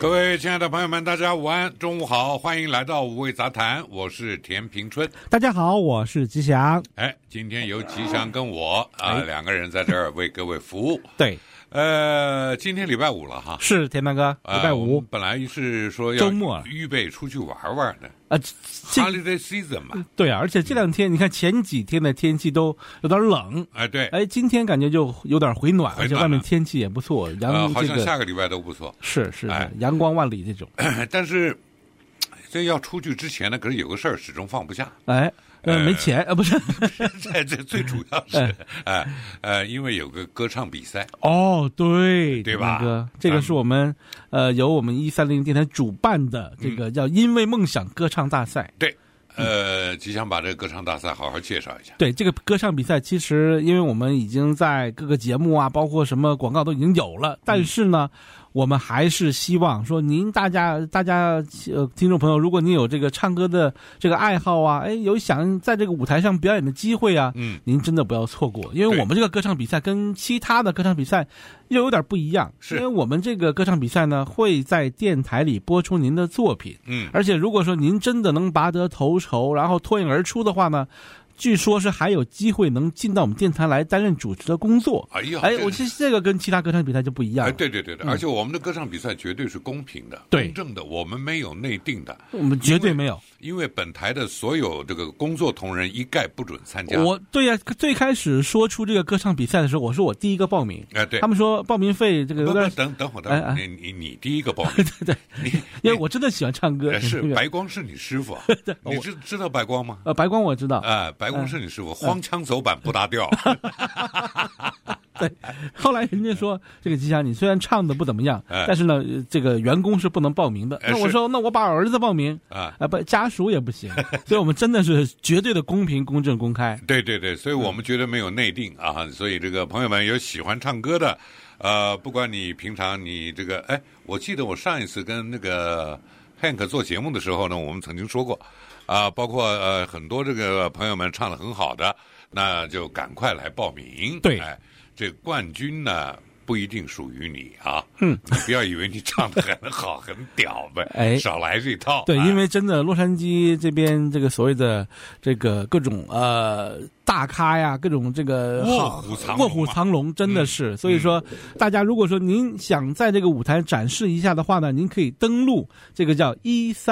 各位亲爱的朋友们，大家午安，中午好，欢迎来到五味杂谈，我是田平春。 大家好，我是吉祥。 今天由吉祥跟我两个人在这儿为各位服务。 对， 今天礼拜五了哈。 是田大哥，礼拜五。 本来是说要周末预备出去玩玩的。Holiday season 嘛。 对啊，而且这两天你看前几天的天气都有点冷。 对。 今天感觉就有点回暖，而且外面天气也不错。 好像下个礼拜都不错。 是，阳光万里这种。 但是这要出去之前呢，可是有个事儿始终放不下。 没钱不是？ 这最主要是因为有个歌唱比赛。 对吧？ 哥，这个是我们由我们130电台主办的这个叫因为梦想歌唱大赛。 对。吉祥把这个歌唱大赛好好介绍一下。 对，这个歌唱比赛其实因为我们已经在各个节目啊，包括什么广告都已经有了，但是呢，我们还是希望说大家听众朋友，如果您有这个唱歌的这个爱好啊，有想在这个舞台上表演的机会啊，您真的不要错过，因为我们这个歌唱比赛跟其他的歌唱比赛又有点不一样，因为我们这个歌唱比赛呢会在电台里播出您的作品，而且如果说您真的能拔得头筹，然后脱颖而出的话呢，据说是还有机会能进到我们电台来担任主持的工作。我其实这个跟其他歌唱比赛就不一样了。 对，而且我们的歌唱比赛绝对是公平的、公正的，我们没有内定的， 我们绝对没有。 因为本台的所有这个工作同仁一概不准参加。 对呀，最开始说出这个歌唱比赛的时候，我说我第一个报名。 对， 他们说报名费这个有点。 等会儿，你第一个报名。 对，因为我真的喜欢唱歌。 是白光是你师傅，你知道白光吗？ 白光我知道。 白光是你师傅，荒腔走板不搭调。 对，后来人家说这个吉祥，你虽然唱的不怎么样，但是呢，这个员工是不能报名的。那我说，那我把儿子报名不，家属也不行。所以我们真的是绝对的公平、公正、公开。 对，所以我们绝对没有内定啊。所以这个朋友们有喜欢唱歌的，不管你平常你这个，我记得我上一次跟那个 Hank 做节目的时候呢，我们曾经说过，包括很多这个朋友们唱得很好的，那就赶快来报名。 对， 这冠军呢不一定属于你啊。你不要以为你唱得很好很屌呗，少来这套。 对，因为真的洛杉矶这边这个所谓的这个各种大咖呀，各种这个卧虎藏龙，真的是。所以说，大家如果说您想在这个舞台展示一下的话呢，您可以登录这个叫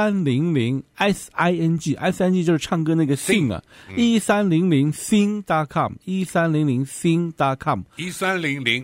1300 SING 就是唱歌那个 sing 啊，1300 sing.com 1300 sing.com 1300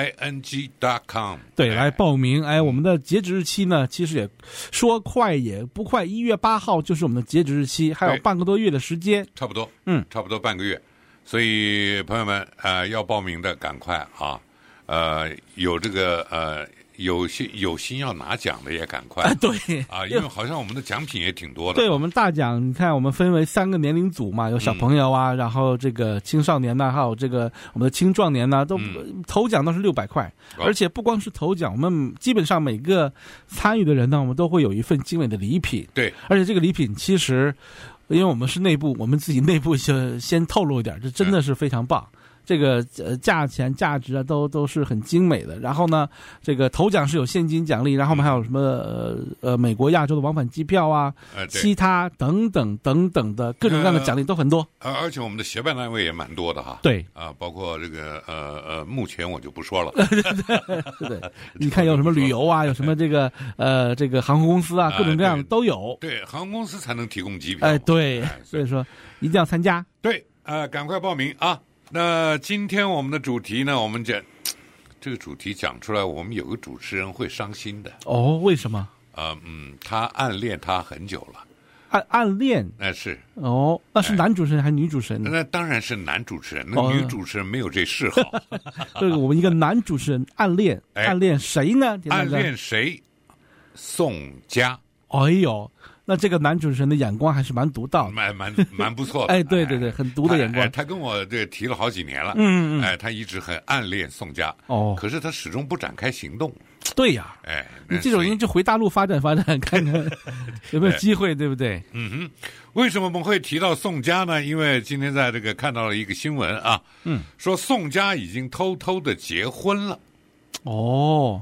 SING.com 对，来报名。我们的截止日期呢，其实也说快也不快，1月8号就是我们的截止日期，还有半个多月的时间， 差不多，差不多半个月。所以朋友们要报名的赶快啊，有这个有心要拿奖的也赶快对因为好像我们的奖品也挺多的。 对，我们大奖你看我们分为3个年龄组嘛，有小朋友啊，然后这个青少年还有这个我们的青壮年都头奖都是600块，而且不光是头奖，我们基本上每个参与的人呢，我们都会有一份精美的礼品。 对， 而且这个礼品其实因为我们是内部，我们自己内部先透露一点，这真的是非常棒。这个价钱价值啊都是很精美的。然后呢，这个头奖是有现金奖励，然后我们还有什么美国亚洲的往返机票啊，其他等等的各种各样的奖励都很多。 而且我们的协办单位也蛮多的哈。 对包括这个目前我就不说了。 对，你看有什么旅游啊，有什么这个航空公司啊，各种各样的都有。 对，航空公司才能提供机票。 对，所以说一定要参加。 对，赶快报名啊！那今天我们的主题呢，我们讲这个主题讲出来，我们有个主持人会伤心的。 为什么？ 他暗恋他很久了。 暗恋？ 是。 那是男主持人还是女主持人呢？ 那当然是男主持人，那女主持人没有这嗜好。 这个我们一个男主持人暗恋谁呢？ 暗恋谁？宋佳。 那这个男主持人的眼光还是蛮独到的， 蛮不错的。 对，很独的眼光。 他跟我这提了好几年了。他一直很暗恋宋佳。可是他始终不展开行动。 对呀。你这种人就回大陆发展，看看有没有机会，对不对？ 为什么我们会提到宋佳呢？因为今天在这个看到了一个新闻啊，说宋佳已经偷偷的结婚了。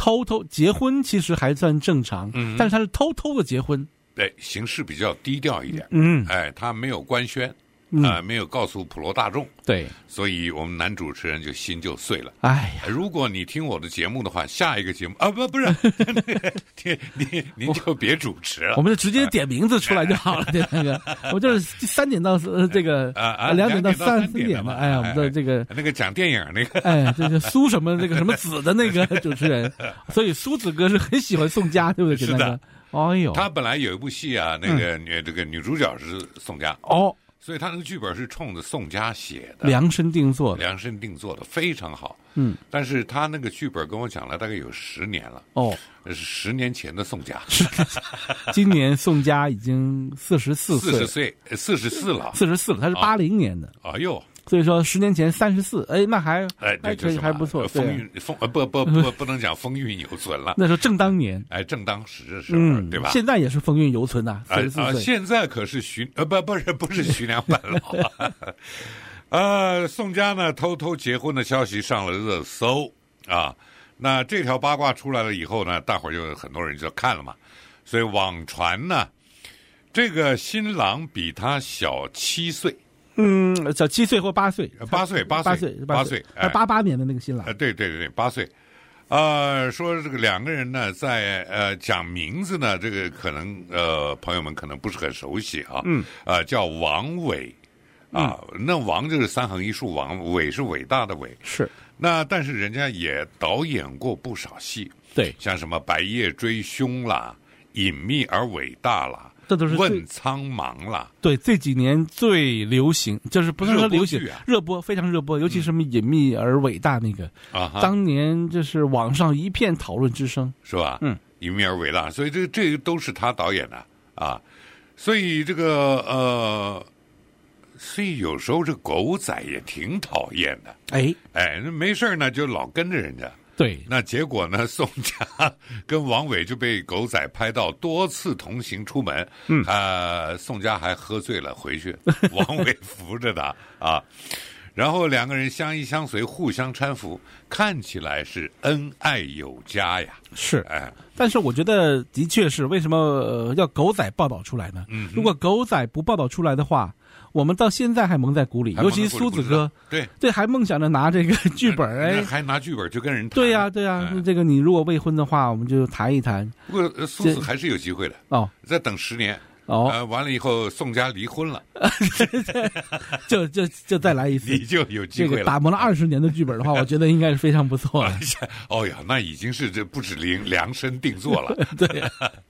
偷结婚其实还算正常，但是他是偷偷的结婚， 对，形式比较低调一点，他没有官宣。没有告诉普罗大众， 对， 所以我们男主持人就心就碎了。 哎呀， 如果你听我的节目的话，下一个节目不是，您就别主持了， 我们就直接点名字出来就好了。那个，我就是3点到这个2点到4点嘛。哎呀，我们的这个那个讲电影那个， 这个苏什么那个什么子的那个主持人，所以苏子哥是很喜欢宋佳，对不对？ 是的， 哎呦， 他本来有一部戏啊，那个这个女主角是宋佳哦。 所以他那个剧本是冲着宋佳写的， 量身定做的非常好。但是他那个剧本跟我讲了大概有10年了。哦，那是10年前的宋佳。 今年宋佳已经44岁 ，44了， 他是80年的。 哎呦。 所以说10年前34，那还可以，还不错。 不能讲风韵犹存了。 那时候正当年， 正当时的时候，对吧？ 现在也是风韵犹存呐。44岁， 现在可是不是徐娘半老。宋佳呢偷偷结婚的消息上了热搜啊。那这条八卦出来了以后呢，大伙儿就很多人就看了嘛，所以网传呢，这个新郎比他小7岁。 小7岁或8岁 ，8岁 ，88年的那个新郎， 对，8岁，说这个2个人呢，在讲名字呢，这个可能朋友们可能不是很熟悉啊，叫王伟那王就是3横一竖王，伟是伟大的伟， 是。 那但是人家也导演过不少戏， 对， 像什么《白夜追凶》啦，《隐秘而伟大》啦。 这都是问苍茫了， 对，这几年最流行，就是不是说流行，热播非常热播，尤其是什么隐秘而伟大那个，当年就是网上一片讨论之声， 是吧？隐秘而伟大，所以这个都是他导演的啊，所以这个所以有时候这狗仔也挺讨厌的，那没事呢就老跟着人家。 对， 那结果呢？宋佳跟王伟就被狗仔拍到多次同行出门，宋佳还喝醉了回去，王伟扶着他啊，然后2个人相依相随，互相搀扶，看起来是恩爱有加呀。 是，但是我觉得的确是为什么要狗仔报道出来呢？如果狗仔不报道出来的话，我们到现在还蒙在鼓里，尤其苏子哥，对，还梦想着拿这个剧本， 还拿剧本就跟人谈。 对呀，这个你如果未婚的话，我们就谈一谈。 不过苏子还是有机会的再等10年完了以后，宋佳离婚了， 就再来一次， 你就有机会了。 这个打磨了20年的剧本的话，我觉得应该是非常不错了。 哦呀，那已经是这不止量身定做了。 对。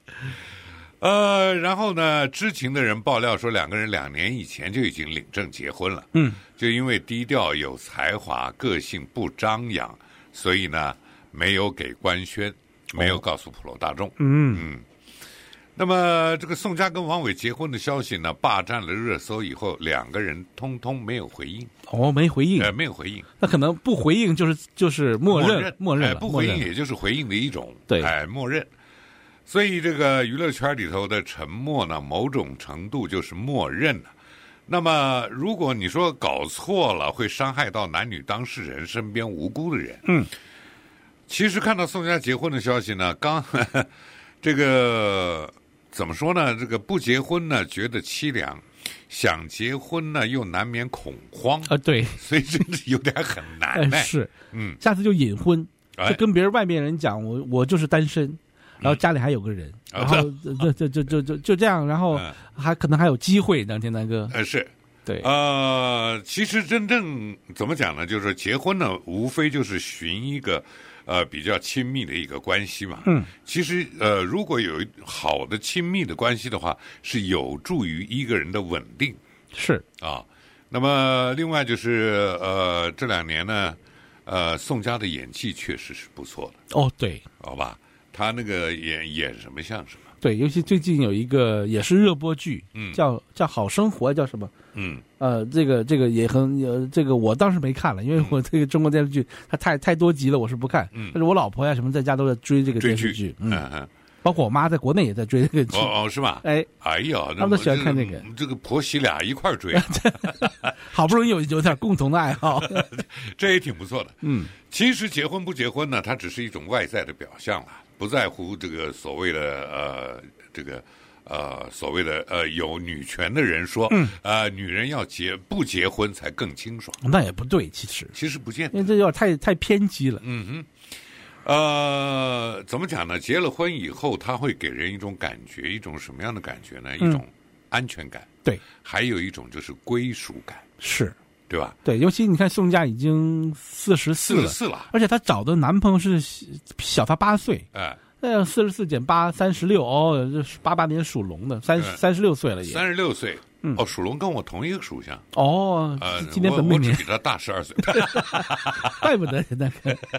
然后呢，知情的人爆料说2个人2年以前就已经领证结婚了。就因为低调有才华，个性不张扬，所以呢没有给官宣，没有告诉普罗大众。那么这个宋佳跟王伟结婚的消息呢，霸占了热搜以后，2个人通通没有回应。 没回应， 没有回应。 那可能不回应就是默认了， 不回应也就是回应的一种。 对， 默认。所以这个娱乐圈里头的沉默呢，某种程度就是默认了。那么如果你说搞错了，会伤害到男女当事人身边无辜的人。其实看到宋佳结婚的消息呢，这个怎么说呢？这个不结婚呢觉得凄凉，想结婚呢又难免恐慌对， 所以真是有点很难。 是，下次就隐婚，就跟别人外面人讲我就是单身。然后家里还有个人，然后就这样，然后还可能还有机会，天南哥。 是， 对。 其实真正怎么讲呢？就是说结婚呢，无非就是寻一个比较亲密的一个关系嘛。其实如果有好的亲密的关系的话，是有助于一个人的稳定。 是啊。那么另外就是这2年呢，宋佳的演技确实是不错的。 对， 好吧。他那个演什么像什么？ 对，尤其最近有一个也是热播剧，叫好生活，叫什么？这个也很这个我当时没看了，因为我这个中国电视剧它太多集了，我是不看。但是我老婆呀什么在家都在追这个电视剧。 包括我妈在国内也在追这个剧。 是吧？ 哎呀， 他们都喜欢看这个。 这个婆媳俩一块追， 好不容易有点共同的爱好， 这也挺不错的。其实结婚不结婚呢，它只是一种外在的表象了，不在乎这个所谓的所谓的有女权的人说，女人要不结婚才更清爽， 那也不对，其实不见得， 因为这有点太偏激了。 怎么讲呢？结了婚以后，它会给人一种感觉，一种什么样的感觉呢？一种安全感， 对，还有一种就是归属感， 是， 对吧？ 对，尤其你看宋佳已经44了，而且她找的男朋友是小她8岁， 哎。 44减8 36哦，这88年属龙的，36岁了也。 36岁，属龙跟我同一个属相。 哦，今年本命年， 我只比他大12岁。 怪不得那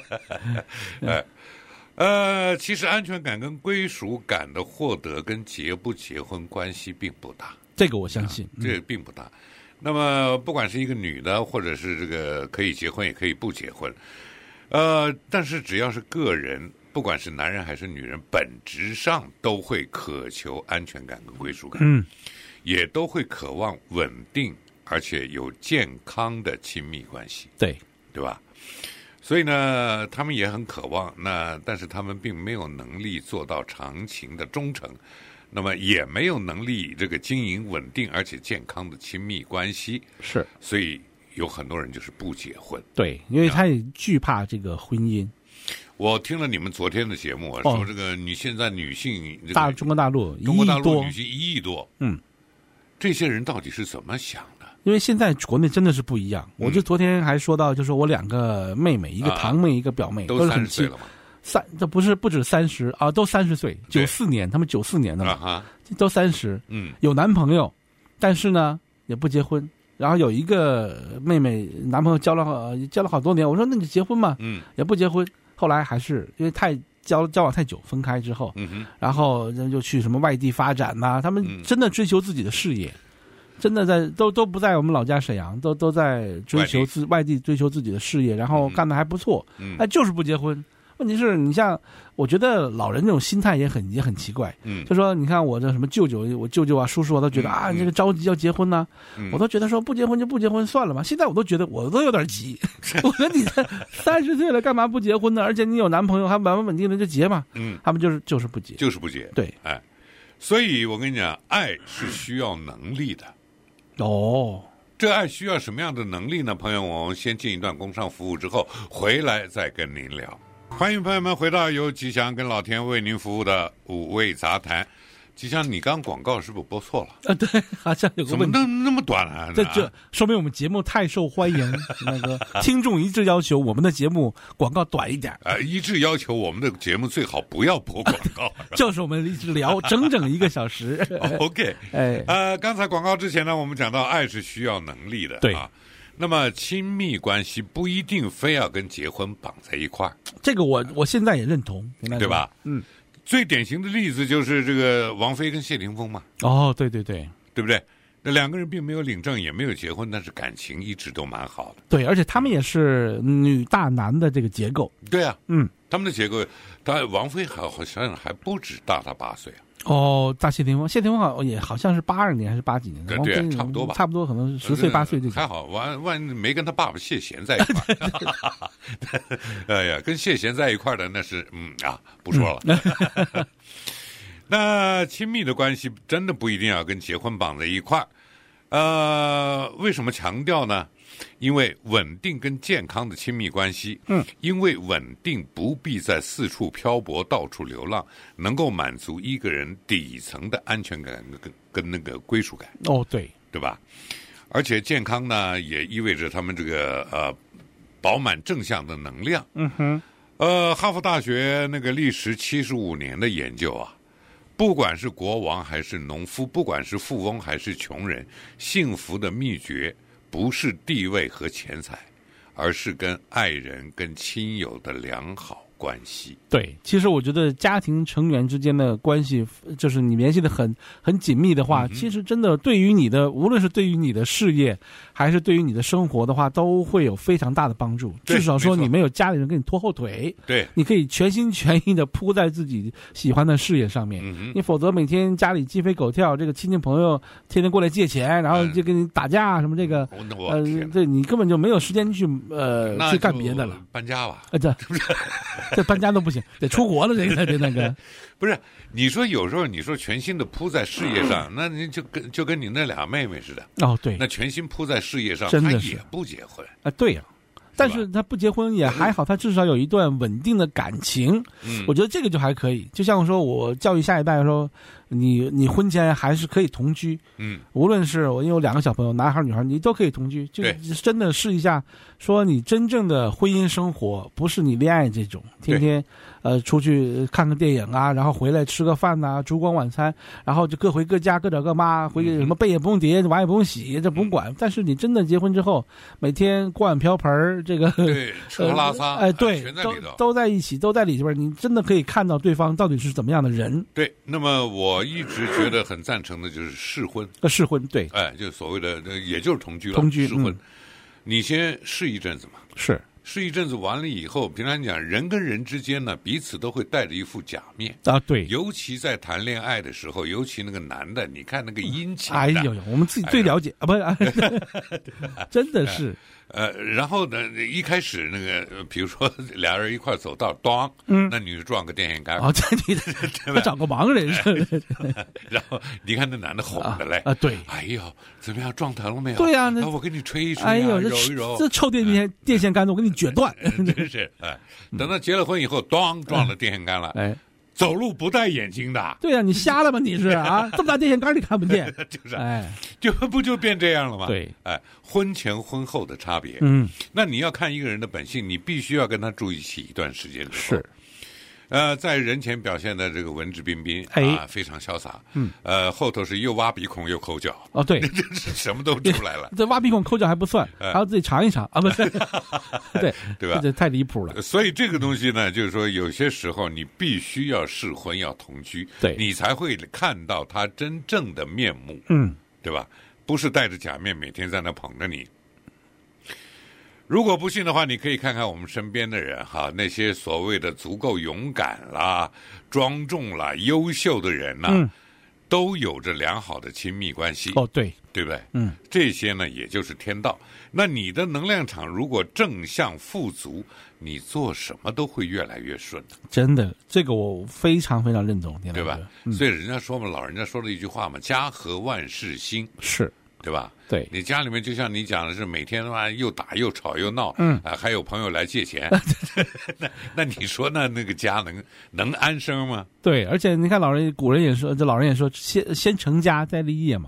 个。其实安全感跟归属感的获得跟结不结婚关系并不大。 这个我相信， 这个并不大。那么不管是一个女的，或者是这个可以结婚也可以不结婚，但是只要是个人。不管是男人还是女人，本质上都会渴求安全感跟归属感，也都会渴望稳定而且有健康的亲密关系，对吧？所以呢，他们也很渴望，但是他们并没有能力做到长情的忠诚，那么也没有能力这个经营稳定而且健康的亲密关系，是，所以有很多人就是不结婚，对，因为他也惧怕这个婚姻。我听了你们昨天的节目，说这个现在女性，中国大陆女性1亿多，这些人到底是怎么想的？因为现在国内真的是不一样。我就昨天还说到，就是我2个妹妹，一个堂妹，一个表妹，都是很轻。这不止30啊，都30岁，94年，他们94年的嘛，都30，有男朋友，但是呢也不结婚。然后有一个妹妹，男朋友交了好多年，我说那你结婚嘛，也不结婚。后来还是因为交往太久，分开之后，然后就去什么外地发展呐，他们真的追求自己的事业，真的都不在我们老家沈阳，都在追求外地追求自己的事业，然后干得还不错，就是不结婚。问题是你像，我觉得老人这种心态也很奇怪，就说你看我这什么我舅舅啊、叔叔啊，都觉得你这个着急要结婚呢，我都觉得说不结婚就不结婚算了吧。现在我都觉得我都有点急，我说你这30岁了干嘛不结婚呢？而且你有男朋友还稳定的就结嘛，他们就是不结，对， 所以我跟你讲，爱是需要能力的。这爱需要什么样的能力呢？朋友，我们先进一段工商服务之后回来再跟您聊。欢迎朋友们回到由吉祥跟老田为您服务的五味杂谈。吉祥，你刚广告是不是播错了？ 对，好像有个问题。 怎么那么短啊？ 这说明我们节目太受欢迎，那个听众一致要求我们的节目广告短一点。 一致要求我们的节目最好不要播广告。 就是我们一直聊整整1个小时。 OK， 刚才广告之前呢，我们讲到爱是需要能力的，对啊。那么亲密关系不一定非要跟结婚绑在一块儿， 这个我现在也认同， 对吧？最典型的例子就是这个王菲跟谢霆锋嘛。 对，对不对？那2个人并没有领证，也没有结婚，但是感情一直都蛮好的。 对，而且他们也是女大男的这个结构。 对啊，他们的结构，王菲好像还不止大他8岁啊。 大谢霆锋好像是82年还是80几年的， 对，差不多吧， 差不多可能10岁8岁这种。 还好，万没跟他爸爸谢贤在一块儿。哎呀，跟谢贤在一块儿的那是不说了。那亲密的关系真的不一定要跟结婚绑在一块儿。为什么强调呢？因为稳定跟健康的亲密关系，因为稳定不必在四处漂泊、到处流浪，能够满足一个人底层的安全感跟那个归属感。对吧？而且健康呢，也意味着他们这个饱满正向的能量。哈佛大学那个历时75年的研究啊，不管是国王还是农夫，不管是富翁还是穷人，幸福的秘诀不是地位和钱财，而是跟爱人跟亲友的良好关系。 对，其实我觉得家庭成员之间的关系，就是你联系的很紧密的话，其实真的对于你的，无论是对于你的事业，还是对于你的生活的话，都会有非常大的帮助。至少说你没有家里人给你拖后腿， 对， 你可以全心全意的扑在自己喜欢的事业上面。你否则每天家里鸡飞狗跳，这个亲戚朋友天天过来借钱，然后就跟你打架什么这个，对你根本就没有时间去干别的了。 搬家吧， 这搬家都不行，得出国了，这那个。 不是，你说有时候你说全心的扑在事业上，那你就跟你那俩妹妹似的。 哦，对， 那全心扑在事业上，她也不结婚啊，对呀。但是他不结婚也还好，他至少有一段稳定的感情。我觉得这个就还可以。就像说我教育下一代说，你婚前还是可以同居。无论是我因为有2个小朋友，男孩女孩，你都可以同居。就真的试一下，说你真正的婚姻生活不是你恋爱这种，天天出去看个电影啊，然后回来吃个饭呐，烛光晚餐，然后就各回各家，各找各妈，回去什么被也不用叠，碗也不用洗，这不用管。但是你真的结婚之后，每天锅碗瓢盆这个对吃喝拉撒， 对，都在一起，都在里边，你真的可以看到对方到底是怎么样的人。 对，那么我一直觉得很赞成的就是试婚。 试婚，对， 就所谓的也就是同居了。 同居试婚，你先试一阵子嘛。试一阵子完了以后，平常讲人跟人之间呢，彼此都会戴着一副假面啊。对， 尤其在谈恋爱的时候，尤其那个男的，你看那个殷勤的， 哎呦，我们自己最了解啊，不是，真的是。 然后呢，一开始那个，比如说俩人一块走道，咣，那女的撞个电线杆， 这女的找个盲人是吧？ 然后你看那男的哄的嘞， 对， 哎呦，怎么样，撞疼了没有？ 对呀， 我给你吹一吹， 哎呦， 揉一揉， 这臭电线杆子，我给你卷断， 真是等到结了婚以后，咣，撞了电线杆了，走路不戴眼睛的。 对呀，你瞎了吗？你是啊？这么大电线杆你看不见？ 就是，就变这样了吗？ 对， 婚前婚后的差别。那你要看一个人的本性，你必须要跟他住一起一段时间之后。 是。 在人前表现的这个文质彬彬非常潇洒。后头是又挖鼻孔又抠脚。 哦，对， 这什么都出来了。 这挖鼻孔抠脚还不算，还要自己尝一尝啊，不是？对吧？这太离谱了。 所以这个东西呢，就是说有些时候你必须要试婚要同居， 对， 你才会看到他真正的面目。对吧？不是戴着假面每天在那捧着你。如果不信的话，你可以看看我们身边的人哈，那些所谓的足够勇敢啦、庄重啦、优秀的人呐，都有着良好的亲密关系。 哦，对， 对不对？这些呢，也就是天道。那你的能量场如果正向富足，你做什么都会越来越顺。 真的，这个我非常非常认同， 对吧？所以人家说嘛，老人家说的一句话嘛，家和万事兴。 是。 对吧？ 对， 你家里面就像你讲的是每天的话又打又吵又闹，还有朋友来借钱，那你说那个家能安生吗？ 对，而且你看古人也说，这老人也说，先成家再立业嘛。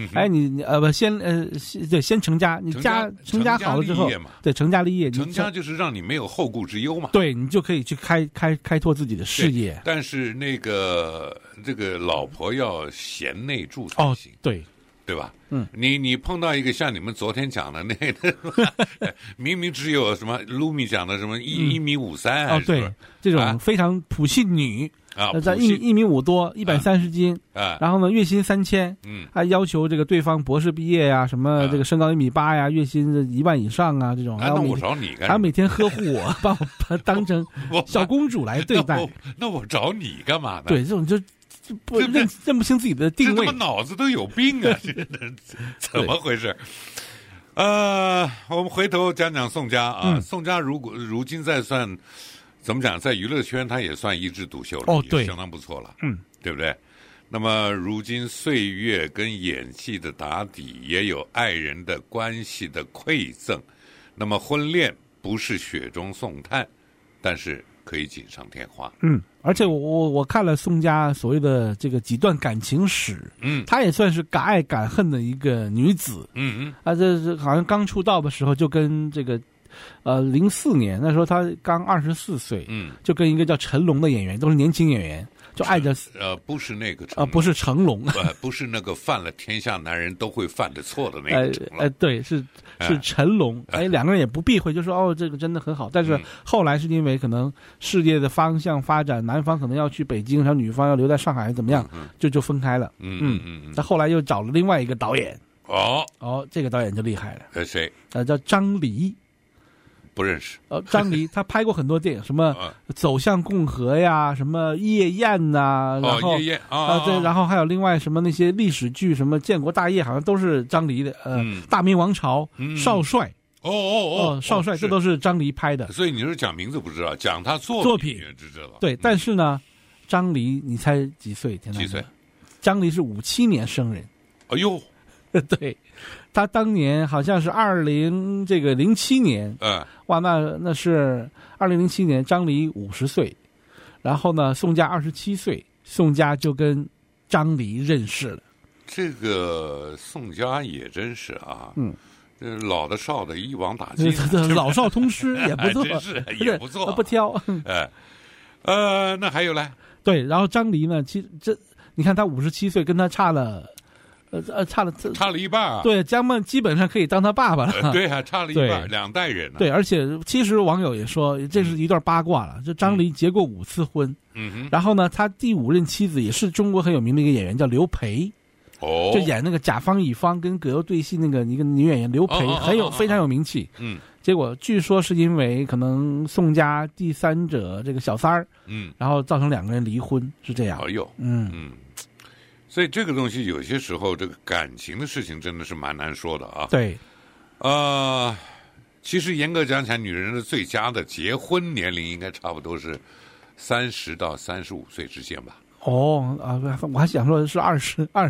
先成家，你成家好了之后，对，成家立业， 成家就是让你没有后顾之忧嘛。 对，你就可以去开拓自己的事业。 但是这个老婆要贤内助才行。 对。 对吧？你碰到一个像你们昨天讲的那个，明明只有什么卢米讲的什么1.53米， 对，这种非常普信女在1.5米多，130斤，然后呢月薪3000，还要求这个对方博士毕业呀，什么这个身高1.8米呀，月薪1万以上啊，这种， 那我找你干什么？ 还要每天呵护我，把我当成小公主来对待。 那我找你干嘛呢？ 对，这种就。不认不清自己的定位， 这他妈脑子都有病啊！怎么回事？我们回头讲宋佳啊。宋佳如今再算怎么讲，在娱乐圈他也算一枝独秀了， 对， 相当不错了，对不对？那么如今岁月跟演技的打底，也有爱人的关系的馈赠。那么婚恋不是雪中送炭，但是可以锦上添花。 而且我看了宋佳所谓的这个几段感情史，她也算是敢爱敢恨的一个女子。这好像刚出道的时候就跟这个04年那时候她刚24岁，就跟一个叫成龙的演员，都是年轻演员， 就爱着不是那个成龙， 不是成龙， 不是那个犯了天下男人都会犯的错的那个成龙， 对，是成龙，两个人也不避讳，就说这个真的很好，但是后来是因为可能事业的方向发展，男方可能要去北京，然后女方要留在上海，怎么样，就分开了，他后来又找了另外一个导演，这个导演就厉害了， 谁？ 叫张黎。 不认识。 张黎他拍过很多电影，什么《走向共和》呀，什么《夜宴》呐，然后夜宴对，然后还有另外什么那些历史剧，什么《建国大业》，好像都是张黎的。大明王朝、少帅。少帅，这都是张黎拍的。 所以你是讲名字不知道，讲他作品知道。 对，但是呢，张黎你猜几岁？ 几岁？ 张黎是57年生人。 哎呦， 对。他当年好像是2007年，哇，那是2007年，张黎50岁，然后呢，宋佳27岁，宋佳就跟张黎认识了。 这个宋佳也真是啊，老的少的一网打尽， 老少通吃也不错， 真是也不错， 不挑。 那还有嘞？ 对，然后张黎呢，其实你看他57岁，跟他差了一半啊！ 对，基本上可以当他爸爸了。 对啊，差了一半，2代人呢。 对，而且其实网友也说，这是一段八卦了。就张黎结过5次婚，然后呢，他第5任妻子也是中国很有名的一个演员，叫刘培。就演那个甲方乙方跟葛优对戏那个一个女演员刘培，非常有名气。结果据说是因为可能宋佳第三者这个小三儿，然后造成2个人离婚，是这样。 哎呦，所以这个东西有些时候，这个感情的事情真的是蛮难说的啊。 对， 其实严格讲起来，女人的最佳的结婚年龄应该差不多是30到35岁之间吧。 我还想说是20到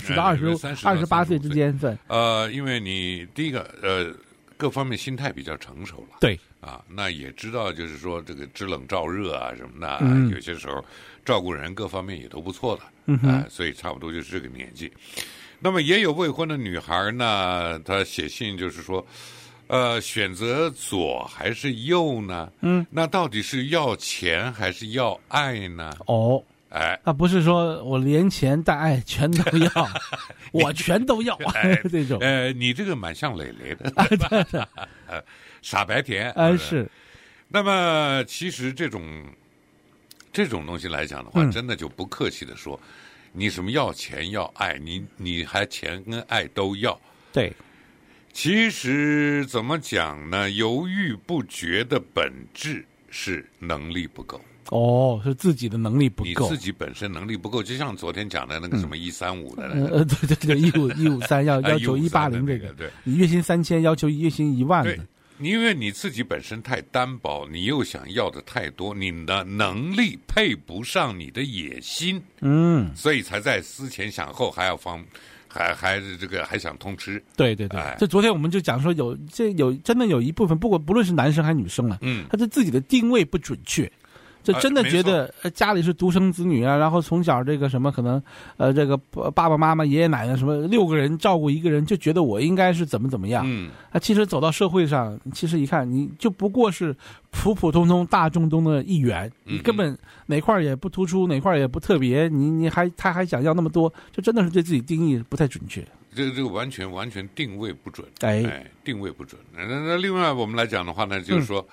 28岁之间。对， 因为你第一个各方面心态比较成熟了。 对啊，那也知道就是说这个知冷照热啊什么的，有些时候照顾人各方面也都不错的。所以差不多就是这个年纪。那么也有未婚的女孩呢，她写信就是说，选择左还是右呢？那到底是要钱还是要爱呢？那不是说我连钱带爱全都要，我全都要这种。 你这个蛮像磊磊的，傻白甜。 是。 那么其实这种东西来讲的话，真的就不客气的说，你什么要钱要爱，你还钱跟爱都要。 对。 其实怎么讲呢？犹豫不决的本质是能力不够。 是自己的能力不够， 你自己本身能力不够，就像昨天讲的那个什么135的那个， 对，153要求180这个， 对， 你月薪3000，要求月薪1万的， 因为你自己本身太单薄，你又想要的太多，你的能力配不上你的野心，所以才在思前想后，还要还想通吃。 对，这昨天我们就讲说真的有一部分，不论是男生还是女生啊，他对自己的定位不准确。就真的觉得家里是独生子女啊，然后从小这个什么可能这个爸爸妈妈爷爷奶奶什么6个人照顾1个人，就觉得我应该是怎么样。其实走到社会上，其实一看你就不过是普普通通大众中的一员，你根本哪块也不突出，哪块也不特别，他还想要那么多，就真的是对自己定义不太准确。 这个完全定位不准，定位不准。那另外我们来讲的话呢，就是说，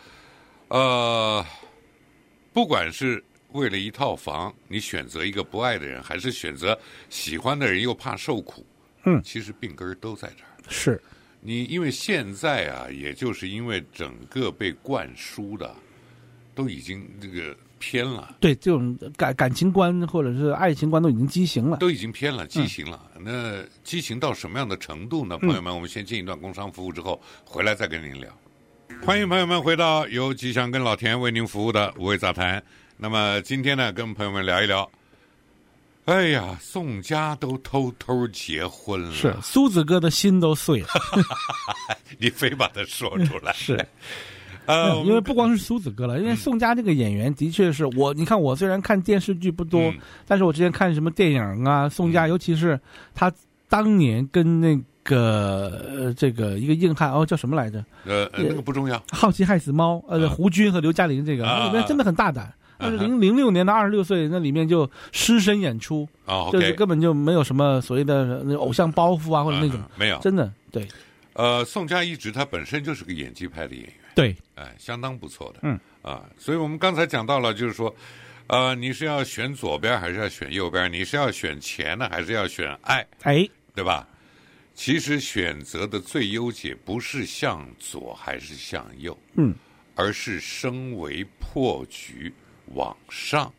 不管是为了一套房，你选择一个不爱的人，还是选择喜欢的人又怕受苦，其实病根都在这儿。 是你因为现在啊，也就是因为整个被灌输的都已经这个偏了， 对这种感情观或者是爱情观都已经畸形了， 都已经偏了，畸形了。那畸形到什么样的程度呢？朋友们，我们先进一段工商服务之后，回来再跟您聊。欢迎朋友们回到由吉祥跟老田为您服务的五味杂谈。那么今天呢，跟朋友们聊一聊，哎呀，宋佳都偷偷结婚了， 是苏子哥的心都碎了。 你非把它说出来。 是因为不光是苏子哥了，因为宋佳这个演员的确是你看我虽然看电视剧不多，但是我之前看什么电影啊，宋佳尤其是他当年跟那个这个一个硬汉叫什么来着？ 那个不重要。 好奇害死猫，胡军和刘嘉玲这个里面真的很大胆， 06年的26岁，那里面就失身演出，就是根本就没有什么所谓的偶像包袱啊，或者那种没有， 真的对。 宋佳一直他本身就是个演技派的演员， 对， 相当不错的，所以我们刚才讲到了，就是说，你是要选左边还是要选右边？你是要选钱呢，还是要选爱？对吧？其实选择的最优解不是向左还是向右，而是升为破局往上。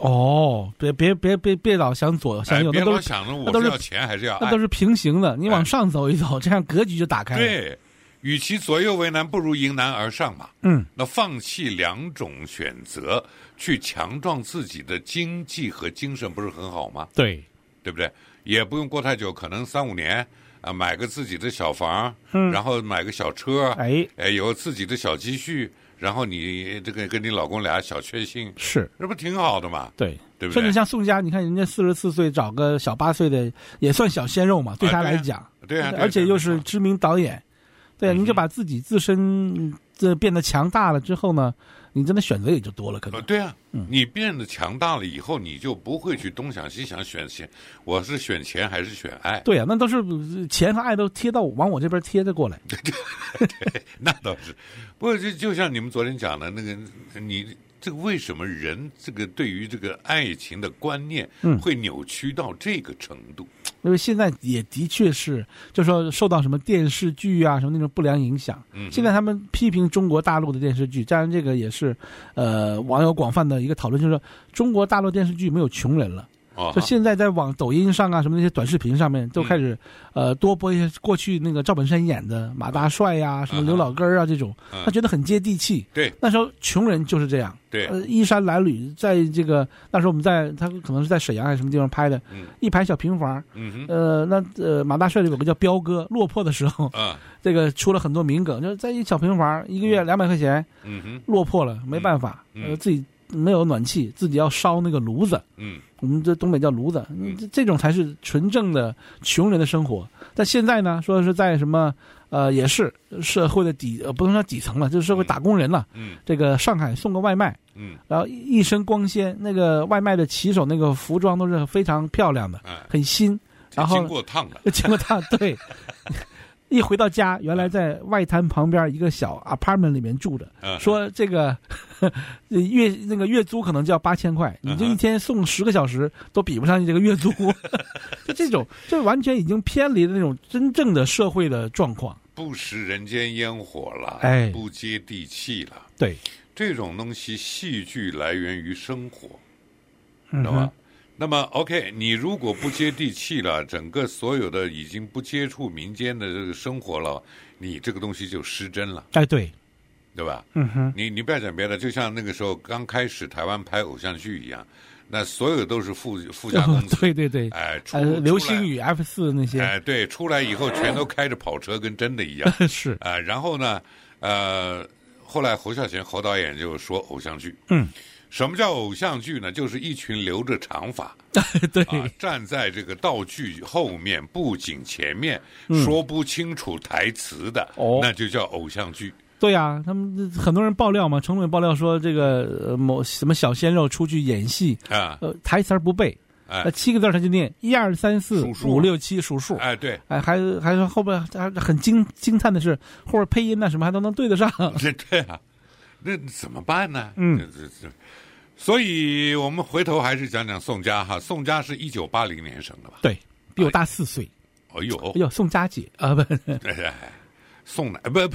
别老想左向右， 别老想着我是要钱还是要爱， 那都是平行的。你往上走一走，这样格局就打开了。 对，与其左右为难，不如迎难而上嘛。那放弃两种选择，去强壮自己的经济和精神，不是很好吗？ 对不对？也不用过太久，可能3-5年。买个自己的小房，然后买个小车，有自己的小积蓄，然后你这个跟你老公俩小确幸，这不挺好的吗？ 对不对？ 甚至像宋佳，你看人家44岁找个小8岁的，也算小鲜肉嘛，对他来讲， 对啊， 而且又是知名导演，对啊，您就把自己自身变得强大了之后呢，你真的选择也就多了，可能。 对啊，你变得强大了以后，你就不会去东想西想选钱，我是选钱还是选爱？ 对啊，那都是钱和爱都贴到往我这边贴着过来。 对，那倒是。不过就像你们昨天讲的那个，你这个为什么人这个对于这个爱情的观念会扭曲到这个程度？ 因为现在也的确是，就说受到什么电视剧啊什么那种不良影响。现在他们批评中国大陆的电视剧，当然这个也是网友广泛的一个讨论，就是说中国大陆电视剧没有穷人了。就现在在抖音上啊什么那些短视频上面都开始多播一些过去那个赵本山演的马大帅呀、什么刘老根啊这种，他觉得很接地气。 对， 那时候穷人就是这样。 对， 衣衫褴褛，在这个那时候我们他可能是在沈阳还是什么地方拍的，一排小平房。马大帅里有个叫彪哥，落魄的时候，这个出了很多名梗，就是在一小平房，一个月200块钱，落魄了没办法，自己没有暖气，自己要烧那个炉子。我们这东北叫炉子，这种才是纯正的穷人的生活。但现在呢，说是在什么也是社会的不能说底层了，就是社会打工人了。这个上海送个外卖，然后一身光鲜，那个外卖的骑手那个服装都是非常漂亮的，很新，然后经过烫了， 经过烫，对。一回到家，原来在外滩旁边一个小 apartment 里面住着，说这个月租可能就要8000块，你这一天送10个小时都比不上你这个月租，就这种，这完全已经偏离了那种真正的社会的状况， 不食人间烟火了，不接地气了。 对， 这种东西，戏剧来源于生活，知道吧？那么 OK， 你如果不接地气了，整个所有的已经不接触民间的这个生活了，你这个东西就失真了。对吧？你不要讲别的，就像那个时候刚开始台湾拍偶像剧一样，那所有都是附加公司。 对，流星雨 F4那些， 对，出来以后全都开着跑车，跟真的一样。 是然后呢，后来侯孝贤侯导演就说偶像剧，什么叫偶像剧呢？就是一群留着长发， 对， 站在这个道具后面、布景前面，说不清楚台词的，那就叫偶像剧。 对呀，他们很多人爆料嘛，成龙也爆料说，这个某什么小鲜肉出去演戏台词不背，7个字他就念1、2、3、4、5、6、7数数。 对， 还说后边还很惊叹的是，后边配音什么还都能对得上。 对啊，那怎么办呢？所以我们回头还是讲讲宋佳哈。宋佳是1980年生的吧？ 对，比我大4岁。 哎呦， 宋佳姐啊，不， 宋奶不，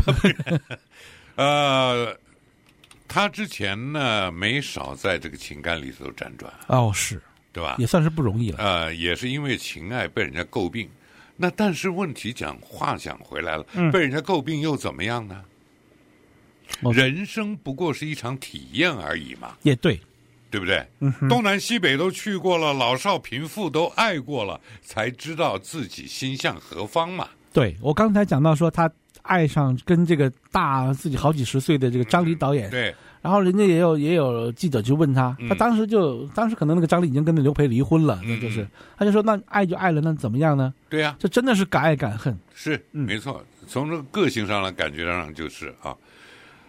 他之前呢没少在这个情感里头辗转。 是， 对吧？ 也算是不容易了。 也是因为情爱被人家诟病。那但是问题讲回来了，被人家诟病又怎么样呢？人生不过是一场体验而已嘛。 也对。 对不对？东南西北都去过了，老少贫富都爱过了，才知道自己心向何方嘛。 对，我刚才讲到说他爱上跟这个大自己好几十岁的这个张黎导演， 对， 然后人家也有记者去问他，他当时可能那个张黎已经跟那刘培离婚了，就是他就说那爱就爱了，那怎么样呢？ 对呀， 这真的是敢爱敢恨， 是没错，从这个个性上来感觉上就是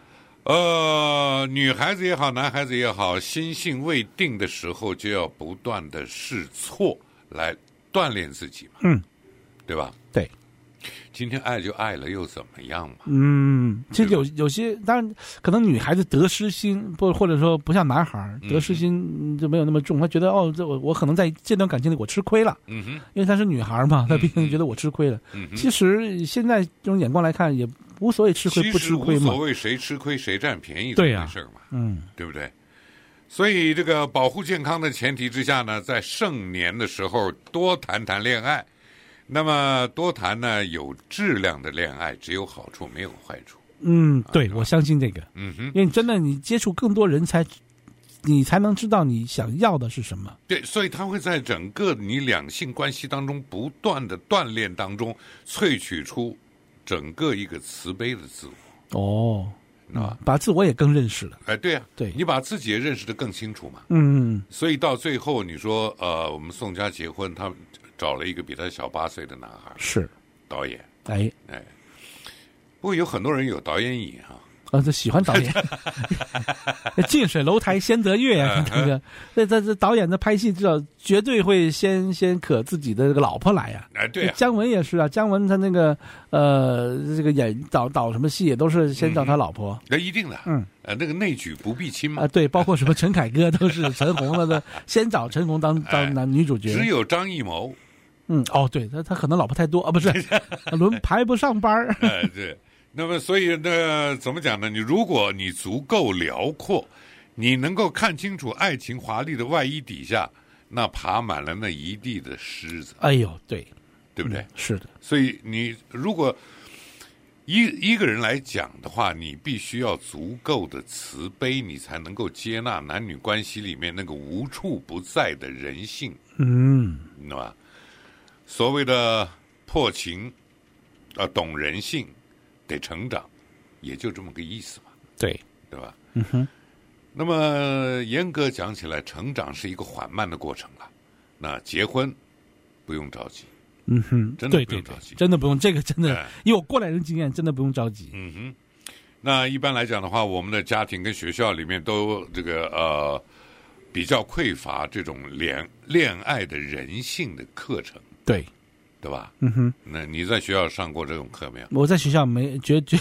女孩子也好，男孩子也好，心性未定的时候，就要不断的试错来锻炼自己嘛，对吧？ 对。 今天爱就爱了，又怎么样嘛？ 其实有些，当然可能女孩子得失心，或者说不像男孩得失心就没有那么重，她觉得这我可能在这段感情里我吃亏了，因为她是女孩嘛，她毕竟觉得我吃亏了。其实现在这种眼光来看，也无所谓吃亏不吃亏嘛， 无所谓谁吃亏谁占便宜对呀， 事儿嘛，对不对？所以这个保护健康的前提之下呢，在盛年的时候多谈谈恋爱。那么多谈呢，有质量的恋爱只有好处没有坏处。 对，我相信这个。因为真的你接触更多人你才能知道你想要的是什么。 对，所以他会在整个你两性关系当中不断的锻炼当中，萃取出整个一个慈悲的自我。 把自我也更认识了。 对啊， 对， 你把自己也认识得更清楚嘛。所以到最后你说我们宋佳结婚，他找了一个比他小8岁的男孩，是导演。不过有很多人有导演瘾这喜欢导演，近水楼台先得月呀！这导演的拍戏，至少绝对会先可自己的这个老婆来呀。 对啊， 姜文也是啊，姜文他那个这个导什么戏也都是先找他老婆。 那一定的，那个内举不避亲嘛。 对，包括什么陈凯歌都是陈红了的，先找陈红当男女主角。 只有张艺谋， 对，他可能老婆太多不是，轮排不上班。 对。那么，所以呢，怎么讲呢？如果你足够辽阔，你能够看清楚爱情华丽的外衣底下，那爬满了那一地的虱子。 对， 对不对？ 是的。 所以你如果一个人来讲的话，你必须要足够的慈悲，你才能够接纳男女关系里面那个无处不在的人性。对吧？所谓的破情，懂人性。得成长，也就这么个意思嘛， 对吧？那么严格讲起来，成长是一个缓慢的过程了。那结婚不用着急，真的不用着急， 真的不用，这个真的，以我过来人经验，真的不用着急。 那一般来讲的话，我们的家庭跟学校里面都这个比较匮乏这种恋爱的人性的课程，对吧？那你在学校上过这种课没有？ 我在学校没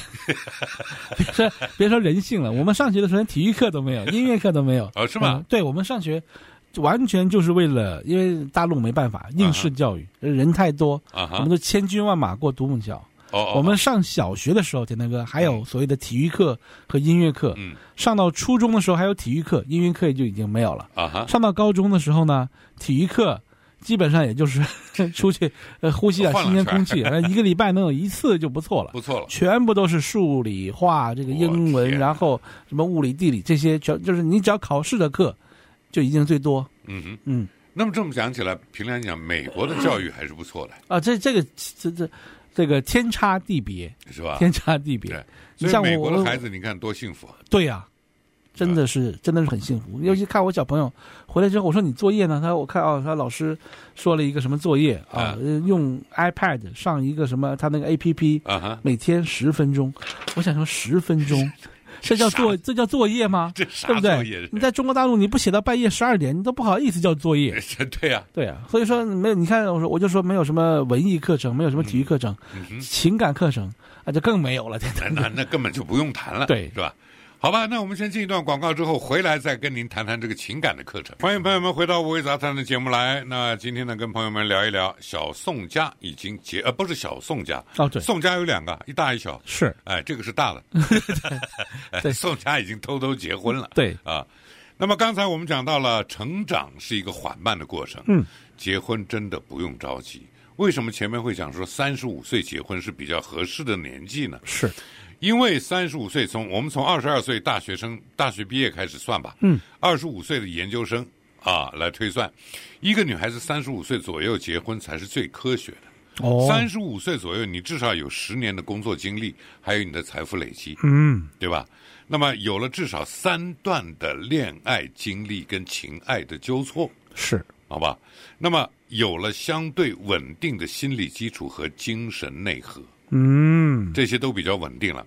别说人性了，我们上学的时候连体育课都没有，音乐课都没有。 是吗？ 对，我们上学完全就是为了，因为大陆没办法，应试教育，人太多，我们都千军万马过独木桥。我们上小学的时候，田大哥还有所谓的体育课和音乐课。上到初中的时候还有体育课，音乐课就已经没有了。上到高中的时候呢，体育课基本上也就是出去呼吸点新鲜空气，一个礼拜能有1次就不错了，全部都是数理化这个英文，然后什么物理地理这些，就是你只要考试的课就已经最多。 那么这么讲起来，平常讲美国的教育还是不错的这个天差地别， 是吧？ 天差地别。 所以美国的孩子你看多幸福。 对呀。真的是很幸福，尤其看我小朋友回来之后，我说你作业呢？我看他老师说了一个什么作业用 iPad 上一个什么他那个 APP，每天10分钟。我想说10分钟，这叫作业吗？ 这啥对不对？你在中国大陆你不写到半夜12点，你都不好意思叫作业。对呀，所以说没有，你看我就说没有什么文艺课程，没有什么体育课程，情感课程就更没有了。 那根本就不用谈了， 对， 是吧？好吧，那我们先进一段广告之后回来再跟您谈谈这个情感的课程。欢迎朋友们回到五味杂谈的节目来。那今天呢，跟朋友们聊一聊小宋家已经不是小宋家对， 宋家有2个，一大一小。 是， 这个是大的。对，宋家已经偷结婚了。 对啊，那么刚才我们讲到了，成长是一个缓慢的过程。结婚真的不用着急。为什么前面会讲说35岁结婚是比较合适的年纪呢？ 是。 因为35岁我们从22岁大学毕业开始算吧，25岁的研究生来推算，一个女孩子35岁左右结婚才是最科学的。35岁左右，你至少有10年的工作经历，还有你的财富累积，对吧？那么有了至少3段的恋爱经历跟情爱的纠错， 是， 好吧？那么有了相对稳定的心理基础和精神内核。这些都比较稳定了。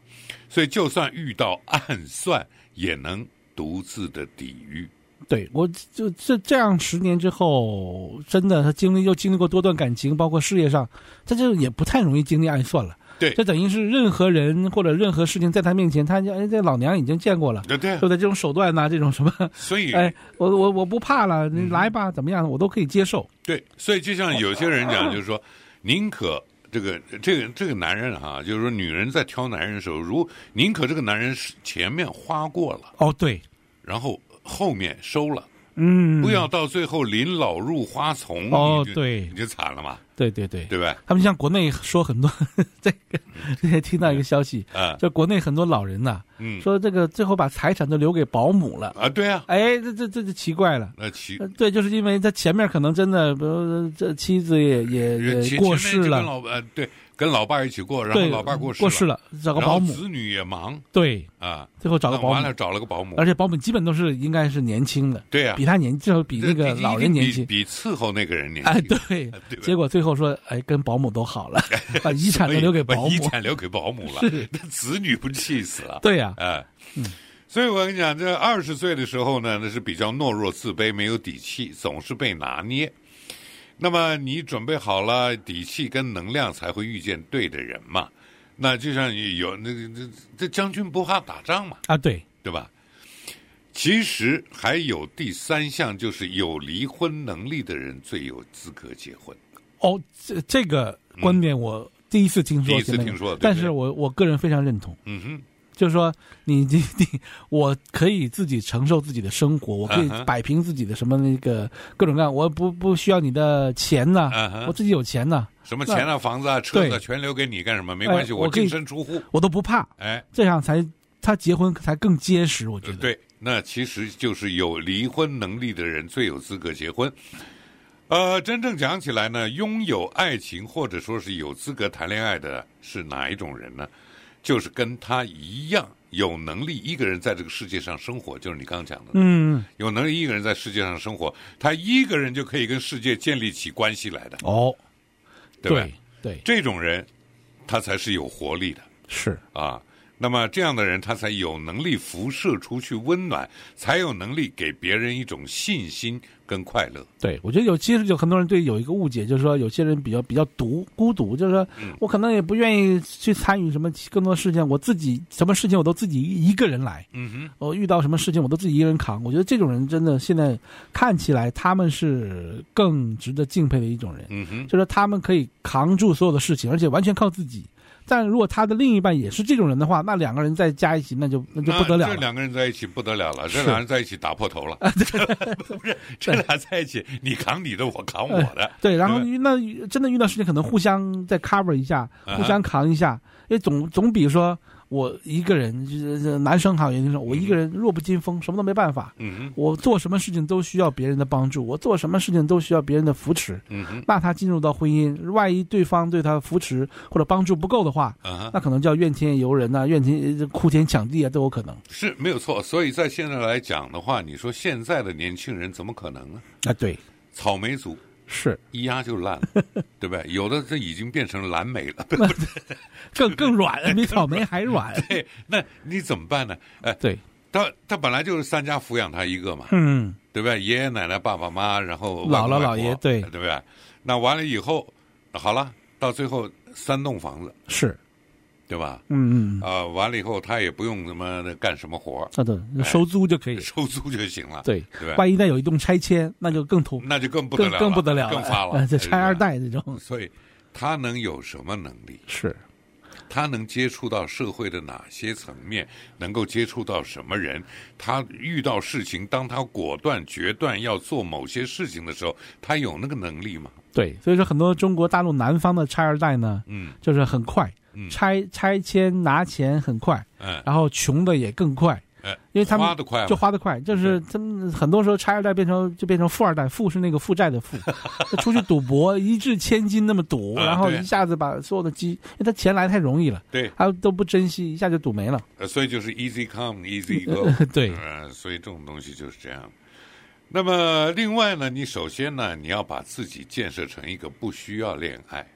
所以就算遇到暗算，也能独自的抵御。 对，我就这样10年之后，真的他经历过多段感情，包括事业上，他就也不太容易经历暗算了。 对， 这等于是任何人或者任何事情在他面前，这老娘已经见过了， 对， 对不对？这种手段呐，这种什么， 所以我不怕了，你来吧，怎么样，我都可以接受。 对，所以就像有些人讲，就是说，宁可这个男人啊，就是说女人在挑男人的时候，宁可这个男人前面花过了， 哦，对， 然后后面收了。 不要到最后临老入花丛， 对， 你就惨了嘛。 对， 对吧？ 他们像国内说很多这个，听到一个消息就国内很多老人呐，说这个最后把财产都留给保姆了啊，对啊， 哎，这就奇怪了。对，就是因为他前面可能真的，比如这妻子也过世了， 对。跟老爸一起过，然后老爸过世了， 找个保姆， 子女也忙， 对啊， 最后找个保姆， 完了找了个保姆， 而且保姆基本都是应该是年轻的， 对啊， 比他至少比那个老人年轻， 比伺候那个人年轻， 哎，对，结果最后说，哎，跟保姆都好了，把遗产都留给保姆， 遗产留给保姆了，那子女不气死了？ 对呀， 所以我跟你讲，这20岁的时候呢，那是比较懦弱、自卑、没有底气，总是被拿捏。那么你准备好了底气跟能量，才会遇见对的人嘛。那就像有这将军不怕打仗嘛， 啊，对吧？其实还有第3项，就是有离婚能力的人最有资格结婚。 哦，这个观点我第一次听说， 对， 但是我个人非常认同。就是说我可以自己承受自己的生活，我可以摆平自己的什么那个各种各样，我不需要你的钱呐，我自己有钱呐， 什么钱啊、房子啊、车子全留给你干什么？没关系，我净身出户， 我都不怕。哎，这样他结婚才更结实，我觉得。 对，那其实就是有离婚能力的人最有资格结婚。真正讲起来呢，拥有爱情或者说是有资格谈恋爱的是哪一种人呢？就是跟他一样有能力一个人在这个世界上生活，就是你刚刚讲的，有能力一个人在世界上生活，他一个人就可以跟世界建立起关系来的。 哦， 对吧？ 对， 这种人他才是有活力的， 是啊。 那么这样的人，他才有能力辐射出去温暖，才有能力给别人一种信心跟快乐。 对，我觉得其实有很多人对有一个误解，就是说有些人比较孤独，就是说我可能也不愿意去参与什么更多事情，我自己什么事情我都自己一个人来。我遇到什么事情我都自己一个人扛。我觉得这种人真的现在看起来他们是更值得敬佩的一种人。就是他们可以扛住所有的事情，而且完全靠自己。但如果他的另一半也是这种人的话，那2个人再加一起，那就不得了了。 这2个人在一起不得了了，这2人在一起打破头了。不是，这俩在一起，你扛你的，我扛我的。 对，然后那真的遇到事情，可能互相再 cover 一下，互相扛一下，因为总比说我一个人，就是男生好，也就是说我一个人弱不禁风，什么都没办法。我做什么事情都需要别人的帮助，我做什么事情都需要别人的扶持。那他进入到婚姻，万一对方对他扶持或者帮助不够的话，那可能叫怨天尤人呐，哭天抢地啊，都有可能。 是没有错。所以在现在来讲的话，你说现在的年轻人怎么可能呢？ 啊，对， 草莓族。 是一压就烂了，对不对？有的这已经变成蓝莓了， 更软了，比草莓还软。 对，那你怎么办呢？ 对， 他本来就是3家抚养他一个嘛，对不对？爷爷奶奶、爸爸妈妈，然后姥姥姥爷，对不对？那完了以后，好了，到最后3栋房子是。 对吧？完了以后他也不用什么干什么活， 对，收租就可以， 收租就行了。 对， 对吧？ 万一再有一栋拆迁，那就更不得了，更不得了， 更发了。 这拆2代这种， 所以他能有什么能力？ 是， 他能接触到社会的哪些层面？能够接触到什么人？他遇到事情，当他果断决断要做某些事情的时候，他有那个能力吗？ 对，所以说很多中国大陆南方的拆2代呢，就是很快。拆迁拿钱很快，然后穷的也更快，因为他们花得快，就是他们很多时候拆2代变成富2代，富是那个负债的富，出去赌博一掷千金那么赌，然后一下子把所有的因为他钱来太容易了， 对， 他都不珍惜，一下就赌没了， 所以就是 easy come easy go， 对， 所以这种东西就是这样。那么另外呢，你首先呢，你要把自己建设成一个不需要恋爱。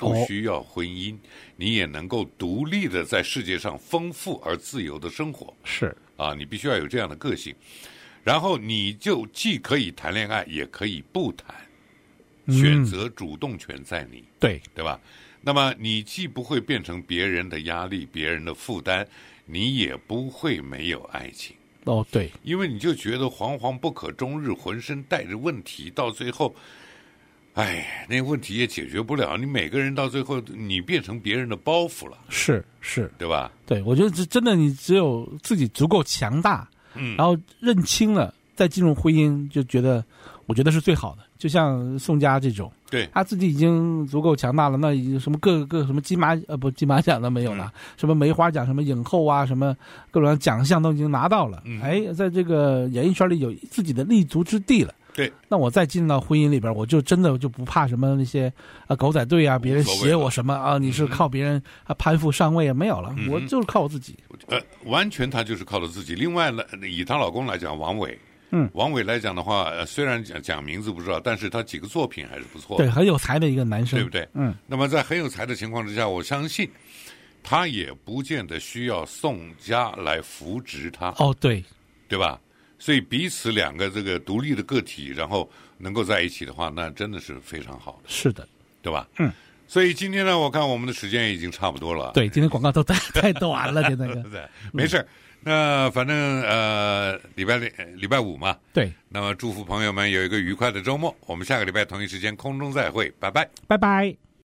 不需要婚姻，你也能够独立的在世界上丰富而自由的生活。 是啊，你必须要有这样的个性，然后你就既可以谈恋爱，也可以不谈，选择主动权在你， 对吧？那么你既不会变成别人的压力、别人的负担，你也不会没有爱情。 哦，对， 因为你就觉得惶惶不可终日，浑身带着问题，到最后，哎，那问题也解决不了。你每个人到最后，你变成别人的包袱了， 是， 对吧？ 对，我觉得真的，你只有自己足够强大，然后认清了，再进入婚姻，就觉得，我觉得是最好的。就像宋佳这种， 对， 他自己已经足够强大了，那已经什么各个什么金马奖都没有了，什么梅花奖、什么影后啊，什么各种奖项都已经拿到了，在这个演艺圈里有自己的立足之地了。 对， 那我再进到婚姻里边，我就真的就不怕什么那些狗仔队啊，别人写我什么啊，你是靠别人攀附上位啊，没有了，我就是靠我自己。 完全他就是靠着自己。另外呢，以她老公来讲，王伟。王伟来讲的话，虽然讲名字不知道，但是他几个作品还是不错的， 对，很有才的一个男生， 对不对？那么在很有才的情况之下，我相信他也不见得需要宋佳来扶植他。 哦，对吧？所以彼此两个这个独立的个体，然后能够在一起的话，那真的是非常好的。 是的， 对吧？所以今天呢，我看我们的时间已经差不多了。 对，今天广告都太短了，那个。 对，没事。那反正礼拜五嘛， 对。 那么祝福朋友们有一个愉快的周末。我们下个礼拜同一时间空中再会，拜拜， 拜拜。